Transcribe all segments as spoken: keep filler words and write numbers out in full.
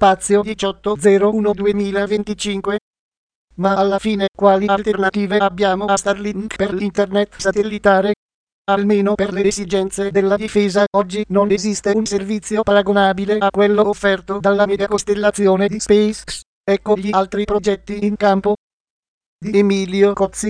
spazio diciotto zero uno duemilaventicinque. Ma alla fine quali alternative abbiamo a Starlink per l'internet satellitare? Almeno per le esigenze della difesa, oggi non esiste un servizio paragonabile a quello offerto dalla megacostellazione di SpaceX. Ecco gli altri progetti in campo. Di Emilio Cozzi.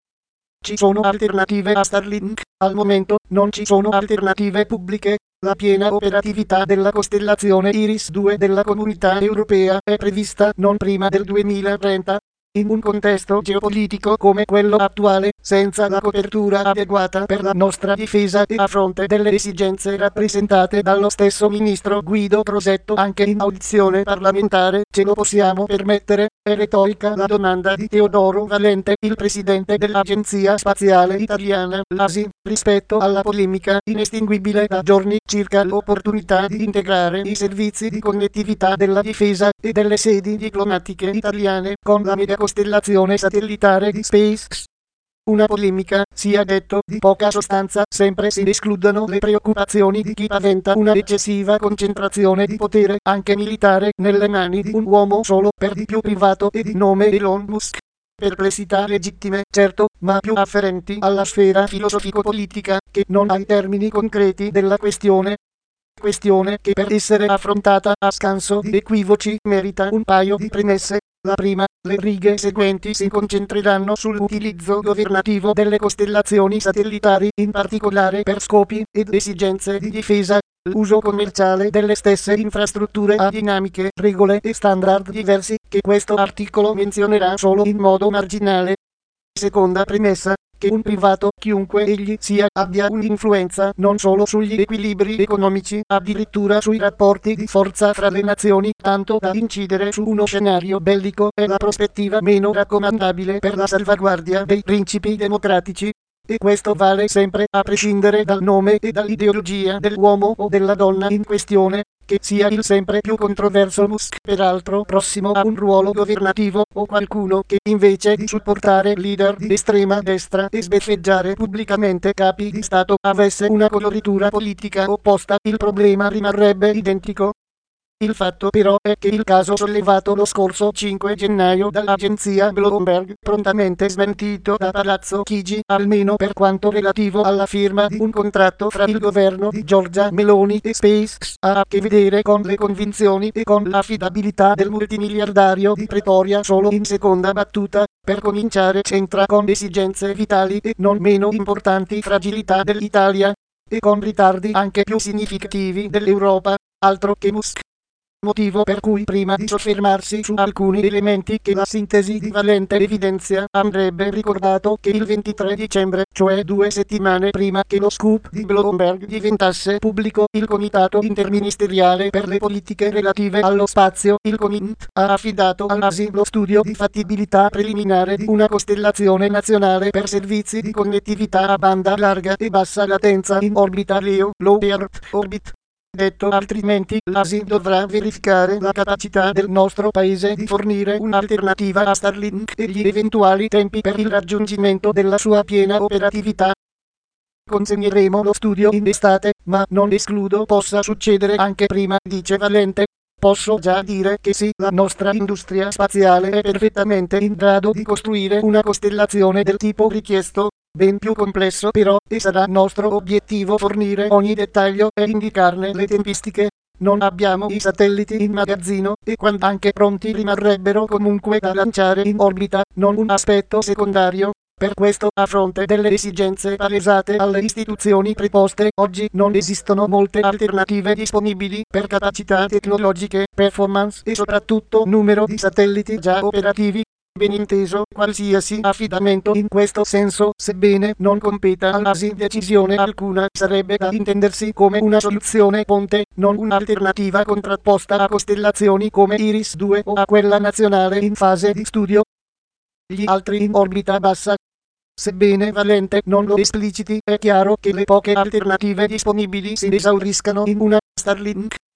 Ci sono alternative a Starlink? Al momento non ci sono alternative pubbliche. La piena operatività della costellazione Iris due della Comunità Europea è prevista non prima del duemilatrenta. In un contesto geopolitico come quello attuale, senza la copertura adeguata per la nostra difesa e a fronte delle esigenze rappresentate dallo stesso ministro Guido Crosetto anche in audizione parlamentare, ce lo possiamo permettere? È retorica la domanda di Teodoro Valente, il presidente dell'Agenzia Spaziale Italiana, l'A S I, rispetto alla polemica inestinguibile da giorni circa l'opportunità di integrare i servizi di connettività della difesa e delle sedi diplomatiche italiane con la megacostellazione satellitare di SpaceX. Una polemica, sia detto, di poca sostanza. Sempre si escludono le preoccupazioni di chi paventa una eccessiva concentrazione di potere, anche militare, nelle mani di un uomo solo, per di più privato e di nome Elon Musk. Perplessità legittime, certo, ma più afferenti alla sfera filosofico-politica, che non ai termini concreti della questione. Questione che per essere affrontata a scanso di equivoci merita un paio di premesse. La prima, le righe seguenti si concentreranno sull'utilizzo governativo delle costellazioni satellitari, in particolare per scopi ed esigenze di difesa, l'uso commerciale delle stesse infrastrutture a dinamiche, regole e standard diversi, che questo articolo menzionerà solo in modo marginale. Seconda premessa, che un privato, chiunque egli sia, abbia un'influenza non solo sugli equilibri economici, addirittura sui rapporti di forza fra le nazioni, tanto da incidere su uno scenario bellico, è la prospettiva meno raccomandabile per la salvaguardia dei principi democratici. E questo vale sempre, a prescindere dal nome e dall'ideologia dell'uomo o della donna in questione, che sia il sempre più controverso Musk, peraltro prossimo a un ruolo governativo, o qualcuno che invece di supportare leader di estrema destra e sbeffeggiare pubblicamente capi di Stato avesse una coloritura politica opposta, il problema rimarrebbe identico. Il fatto però è che il caso sollevato lo scorso cinque gennaio dall'agenzia Bloomberg, prontamente smentito da Palazzo Chigi, almeno per quanto relativo alla firma di un contratto fra il governo di Giorgia Meloni e SpaceX, ha a che vedere con le convinzioni e con l'affidabilità del multimiliardario di Pretoria solo in seconda battuta. Per cominciare c'entra con esigenze vitali e non meno importanti fragilità dell'Italia, e con ritardi anche più significativi dell'Europa, altro che Musk. Motivo per cui prima di soffermarsi su alcuni elementi che la sintesi di Valente evidenzia, andrebbe ricordato che il ventitré dicembre, cioè due settimane prima che lo scoop di Bloomberg diventasse pubblico, il Comitato Interministeriale per le Politiche Relative allo Spazio, il COMINT, ha affidato all'A S I lo studio di fattibilità preliminare di una costellazione nazionale per servizi di connettività a banda larga e bassa latenza in orbita LEO, Low Earth Orbit. Detto altrimenti, l'A S I dovrà verificare la capacità del nostro paese di fornire un'alternativa a Starlink e gli eventuali tempi per il raggiungimento della sua piena operatività. Consegneremo lo studio in estate, ma non escludo possa succedere anche prima, dice Valente. Posso già dire che sì, la nostra industria spaziale è perfettamente in grado di costruire una costellazione del tipo richiesto. Ben più complesso però, e sarà nostro obiettivo fornire ogni dettaglio e indicarne le tempistiche. Non abbiamo i satelliti in magazzino, e quando anche pronti rimarrebbero comunque da lanciare in orbita, non un aspetto secondario. Per questo, a fronte delle esigenze palesate alle istituzioni preposte, oggi non esistono molte alternative disponibili per capacità tecnologiche, performance e soprattutto numero di satelliti già operativi. Ben inteso, qualsiasi affidamento in questo senso, sebbene non competa all'A S I decisione alcuna, sarebbe da intendersi come una soluzione ponte, non un'alternativa contrapposta a costellazioni come Iris due o a quella nazionale in fase di studio. Gli altri in orbita bassa. Sebbene Valente non lo espliciti, è chiaro che le poche alternative disponibili si esauriscano in una Starlink.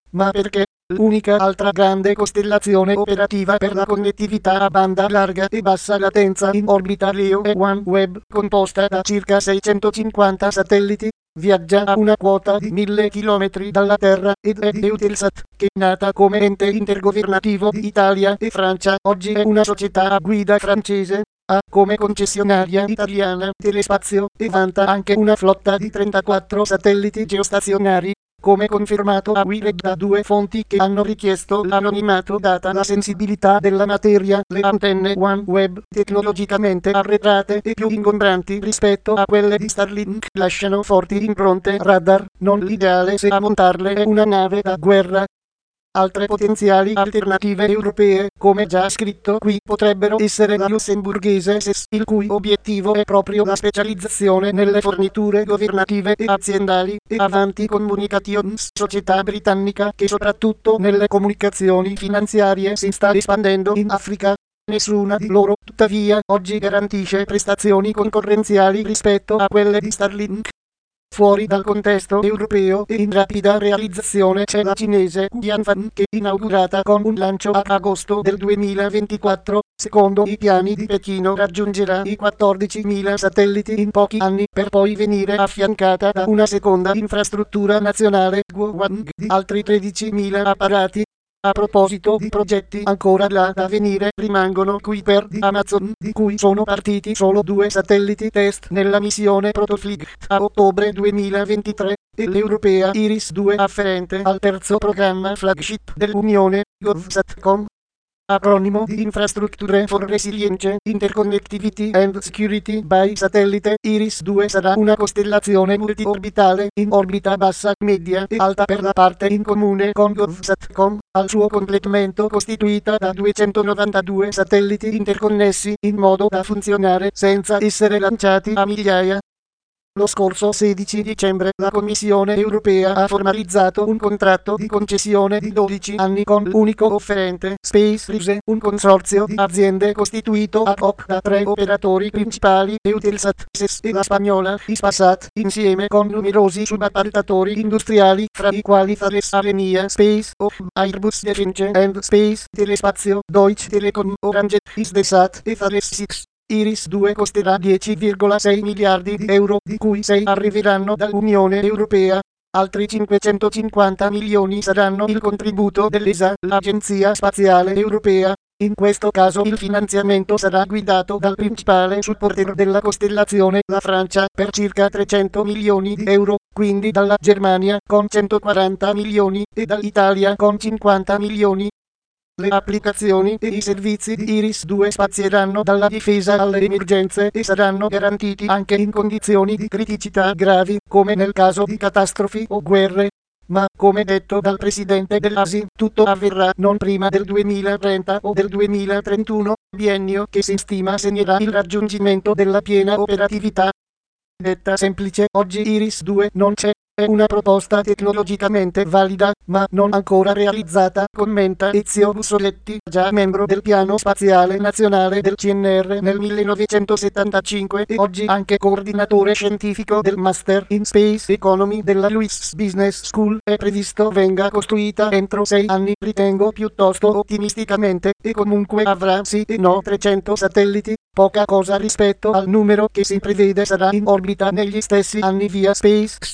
ma perché l'unica altra grande costellazione operativa per la connettività a banda larga e bassa latenza in orbita Leo è OneWeb, composta da circa seicentocinquanta satelliti, viaggia a una quota di mille chilometri dalla Terra ed è Eutelsat, che nata come ente intergovernativo di Italia e Francia, oggi è una società a guida francese, ha come concessionaria italiana Telespazio e vanta anche una flotta di trentaquattro satelliti geostazionari, come confermato a Wired da due fonti che hanno richiesto l'anonimato data la sensibilità della materia. Le antenne OneWeb, tecnologicamente arretrate e più ingombranti rispetto a quelle di Starlink, lasciano forti impronte radar, non l'ideale se a montarle è una nave da guerra. Altre potenziali alternative europee, come già scritto qui, potrebbero essere la lussemburghese S E S, il cui obiettivo è proprio la specializzazione nelle forniture governative e aziendali, e Avanti Communications, società britannica che soprattutto nelle comunicazioni finanziarie si sta espandendo in Africa. Nessuna di loro, tuttavia, oggi garantisce prestazioni concorrenziali rispetto a quelle di Starlink. Fuori dal contesto europeo e in rapida realizzazione c'è la cinese Tianfan, che inaugurata con un lancio a agosto del duemilaventiquattro, secondo i piani di Pechino raggiungerà i quattordicimila satelliti in pochi anni, per poi venire affiancata da una seconda infrastruttura nazionale Guoguang di altri tredicimila apparati. A proposito di progetti ancora là da venire, rimangono Kuiper di Amazon, di cui sono partiti solo due satelliti test nella missione Protoflight a ottobre duemilaventitré, e l'europea Iris due afferente al terzo programma flagship dell'Unione, GovSatcom. Acronimo di Infrastructure for Resilience, Interconnectivity and Security by Satellite. Iris due sarà una costellazione multiorbitale in orbita bassa, media e alta per la parte in comune con GovSatcom, al suo completamento costituita da duecentonovantadue satelliti interconnessi in modo da funzionare senza essere lanciati a migliaia. Lo scorso sedici dicembre la Commissione europea ha formalizzato un contratto di concessione di dodici anni con l'unico offerente, SpaceRise, un consorzio di aziende costituito ad hoc da tre operatori principali, Eutelsat, S E S e la spagnola Hispasat, insieme con numerosi subappaltatori industriali, fra i quali Thales Alenia Space, O H M, Airbus Defence and Space, Telespazio, Deutsche Telekom, Orange, Hisdesat e Thales Six. Iris due costerà dieci virgola sei miliardi di euro, di cui sei arriveranno dall'Unione Europea. Altri cinquecentocinquanta milioni saranno il contributo dell'E S A, l'Agenzia Spaziale Europea. In questo caso il finanziamento sarà guidato dal principale supporter della costellazione, la Francia, per circa trecento milioni di euro, quindi dalla Germania con centoquaranta milioni e dall'Italia con cinquanta milioni. Le applicazioni e i servizi di Iris due spazieranno dalla difesa alle emergenze e saranno garantiti anche in condizioni di criticità gravi, come nel caso di catastrofi o guerre. Ma, come detto dal presidente dell'A S I, tutto avverrà non prima del duemilatrenta o del duemilatrentuno, biennio che si stima segnerà il raggiungimento della piena operatività. Detta semplice, oggi Iris due non c'è. È una proposta tecnologicamente valida, ma non ancora realizzata, commenta Ezio Bussoletti, già membro del Piano Spaziale Nazionale del C N R nel millenovecentosettantacinque e oggi anche coordinatore scientifico del Master in Space Economy della Luis Business School. È previsto venga costruita entro sei anni, ritengo piuttosto ottimisticamente, e comunque avrà sì e no trecento satelliti, poca cosa rispetto al numero che si prevede sarà in orbita negli stessi anni via SpaceX.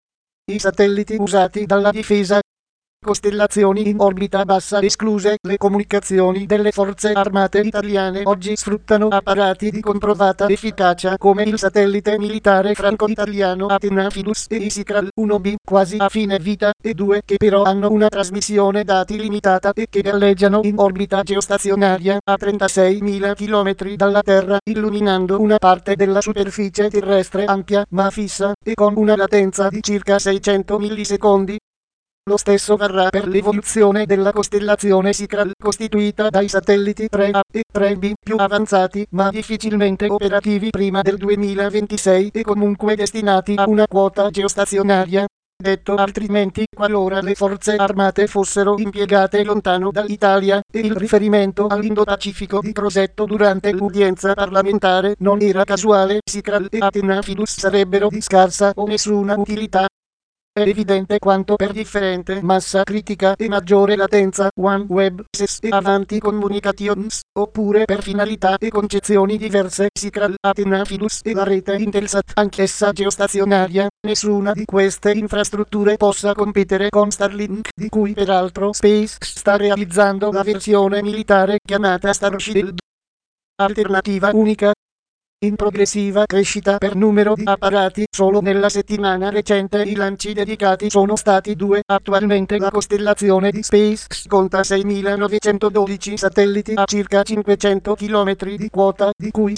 I satelliti usati dalla difesa. Costellazioni in orbita bassa escluse. Le comunicazioni delle forze armate italiane oggi sfruttano apparati di comprovata efficacia come il satellite militare franco-italiano Athena Fidus e Isikral uno B, quasi a fine vita, e due che però hanno una trasmissione dati limitata e che galleggiano in orbita geostazionaria a trentaseimila chilometri dalla Terra, illuminando una parte della superficie terrestre ampia ma fissa, e con una latenza di circa seicento millisecondi. Lo stesso varrà per l'evoluzione della costellazione Sikral, costituita dai satelliti tre A e tre B più avanzati ma difficilmente operativi prima del duemilaventisei e comunque destinati a una quota geostazionaria. Detto altrimenti, qualora le forze armate fossero impiegate lontano dall'Italia, e il riferimento all'Indo-Pacifico di Crosetto durante l'udienza parlamentare non era casuale, Sikral e Athena Fidus sarebbero di scarsa o nessuna utilità. È evidente quanto per differente massa critica e maggiore latenza OneWeb S E S e Avanti Communications, oppure per finalità e concezioni diverse SICRAL, Athena Philus e la rete Intelsat anch'essa geostazionaria, nessuna di queste infrastrutture possa competere con Starlink, di cui peraltro SpaceX sta realizzando la versione militare chiamata Starshield. Alternativa unica in progressiva crescita per numero di apparati. Solo nella settimana recente i lanci dedicati sono stati due. Attualmente la costellazione di SpaceX conta seimilanovecentododici satelliti a circa cinquecento chilometri di quota, di cui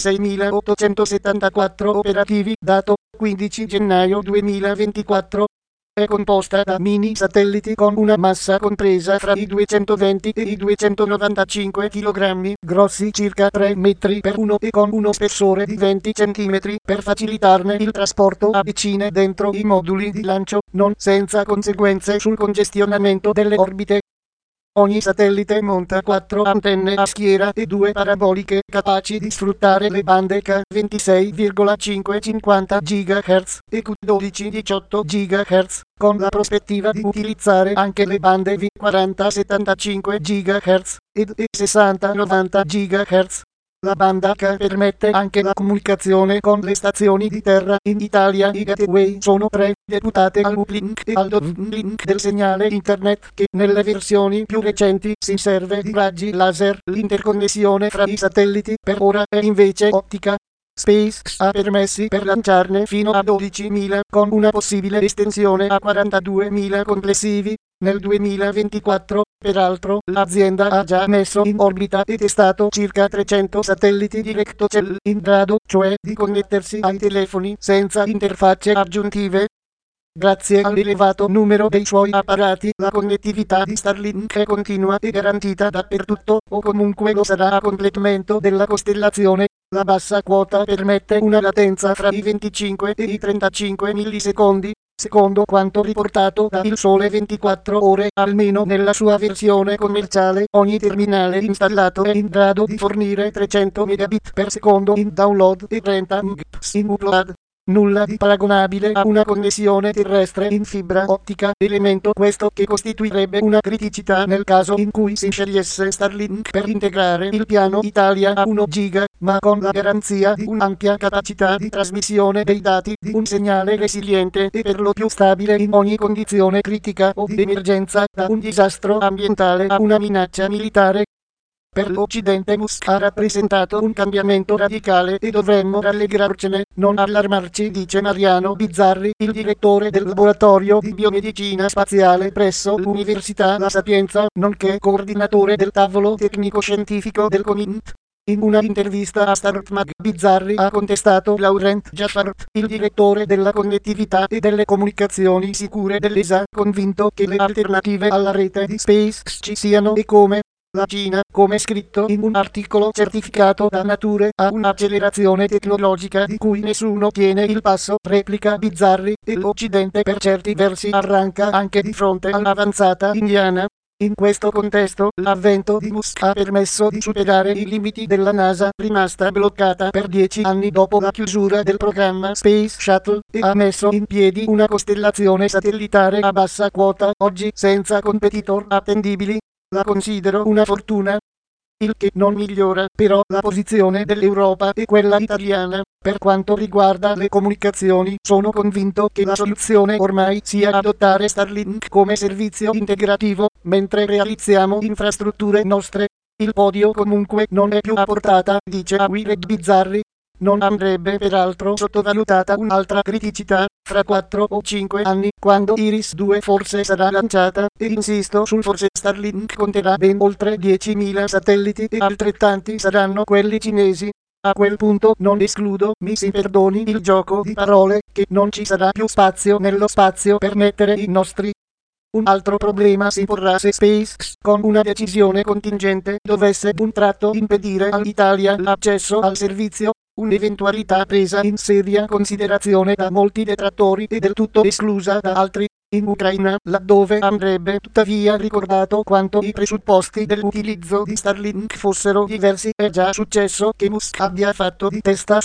seimilaottocentosettantaquattro operativi, dato quindici gennaio duemilaventiquattro. È composta da mini satelliti con una massa compresa fra i duecentoventi e i duecentonovantacinque chilogrammi, grossi circa tre metri per uno e con uno spessore di venti centimetri, per facilitarne il trasporto a vicine dentro i moduli di lancio, non senza conseguenze sul congestionamento delle orbite. Ogni satellite monta quattro antenne a schiera e due paraboliche capaci di sfruttare le bande K ventisei virgola cinquecentocinquanta gigahertz e Q dodici diciotto gigahertz, con la prospettiva di utilizzare anche le bande V quaranta settantacinque gigahertz ed E sessanta novanta gigahertz. La banda K permette anche la comunicazione con le stazioni di terra. In Italia i gateway sono tre, deputate al uplink e al downlink del segnale internet, che nelle versioni più recenti si serve di raggi laser. L'interconnessione fra i satelliti per ora è invece ottica. SpaceX ha permessi per lanciarne fino a dodicimila, con una possibile estensione a quarantaduemila complessivi. Nel duemilaventiquattro, peraltro, l'azienda ha già messo in orbita e testato circa trecento satelliti direct-to-cell, in grado, cioè, di connettersi ai telefoni senza interfacce aggiuntive. Grazie all'elevato numero dei suoi apparati, la connettività di Starlink è continua e garantita dappertutto, o comunque lo sarà a completamento della costellazione. La bassa quota permette una latenza fra i venticinque e i trentacinque millisecondi, secondo quanto riportato da Il Sole ventiquattro Ore. Almeno nella sua versione commerciale, ogni terminale installato è in grado di fornire trecento megabit per secondo in download e trenta megabit in upload. Nulla di paragonabile a una connessione terrestre in fibra ottica, elemento questo che costituirebbe una criticità nel caso in cui si scegliesse Starlink per integrare il piano Italia a uno giga, ma con la garanzia di un'ampia capacità di trasmissione dei dati, di un segnale resiliente e per lo più stabile in ogni condizione critica o di emergenza, da un disastro ambientale a una minaccia militare. Per l'Occidente Musk ha rappresentato un cambiamento radicale e dovremmo rallegrarcene, non allarmarci, dice Mariano Bizzarri, il direttore del laboratorio di biomedicina spaziale presso l'Università La Sapienza, nonché coordinatore del tavolo tecnico-scientifico del CONINT. In una intervista a StartMag, Bizzarri ha contestato Laurent Jaffart, il direttore della connettività e delle comunicazioni sicure dell'E S A, convinto che le alternative alla rete di SpaceX ci siano e come. La Cina, come scritto in un articolo certificato da Nature, ha un'accelerazione tecnologica di cui nessuno tiene il passo, replica Bizzarri, e l'Occidente per certi versi arranca anche di fronte all'avanzata indiana. In questo contesto, l'avvento di Musk ha permesso di superare i limiti della NASA, rimasta bloccata per dieci anni dopo la chiusura del programma Space Shuttle, e ha messo in piedi una costellazione satellitare a bassa quota, oggi senza competitor attendibili. La considero una fortuna. Il che non migliora, però, la posizione dell'Europa e quella italiana. Per quanto riguarda le comunicazioni, sono convinto che la soluzione ormai sia adottare Starlink come servizio integrativo, mentre realizziamo infrastrutture nostre. Il podio comunque non è più a portata, dice Aguirre Bizzarri. Non andrebbe peraltro sottovalutata un'altra criticità, fra quattro o cinque anni, quando Iris due forse sarà lanciata, e insisto sul forse. Starlink conterà ben oltre diecimila satelliti e altrettanti saranno quelli cinesi. A quel punto non escludo, mi si perdoni il gioco di parole, che non ci sarà più spazio nello spazio per mettere i nostri. Un altro problema si porrà se SpaceX, con una decisione contingente, dovesse d'un tratto impedire all'Italia l'accesso al servizio. Un'eventualità presa in seria considerazione da molti detrattori e del tutto esclusa da altri. In Ucraina, laddove andrebbe tuttavia ricordato quanto i presupposti dell'utilizzo di Starlink fossero diversi, è già successo che Musk abbia fatto di testa sua.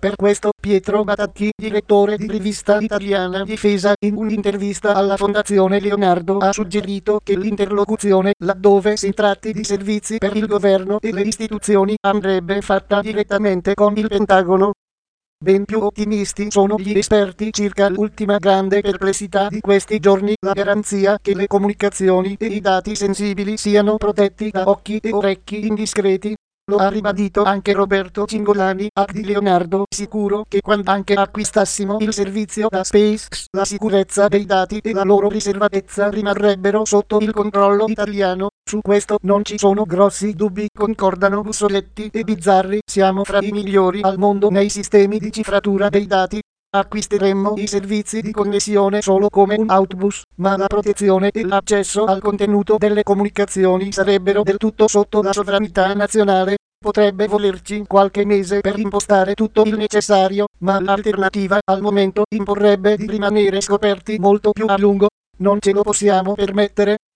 Per questo Pietro Batacchi, direttore di Rivista Italiana Difesa, in un'intervista alla Fondazione Leonardo ha suggerito che l'interlocuzione, laddove si tratti di servizi per il governo e le istituzioni, andrebbe fatta direttamente con il Pentagono. Ben più ottimisti sono gli esperti circa l'ultima grande perplessità di questi giorni, la garanzia che le comunicazioni e i dati sensibili siano protetti da occhi e orecchi indiscreti. Lo ha ribadito anche Roberto Cingolani, A D di Leonardo, sicuro che quando anche acquistassimo il servizio da SpaceX, la sicurezza dei dati e la loro riservatezza rimarrebbero sotto il controllo italiano. Su questo non ci sono grossi dubbi, concordano Bussoletti e Bizzarri, siamo fra i migliori al mondo nei sistemi di cifratura dei dati. Acquisteremmo i servizi di connessione solo come un outbus, ma la protezione e l'accesso al contenuto delle comunicazioni sarebbero del tutto sotto la sovranità nazionale. Potrebbe volerci qualche mese per impostare tutto il necessario, ma l'alternativa al momento imporrebbe di rimanere scoperti molto più a lungo. Non ce lo possiamo permettere.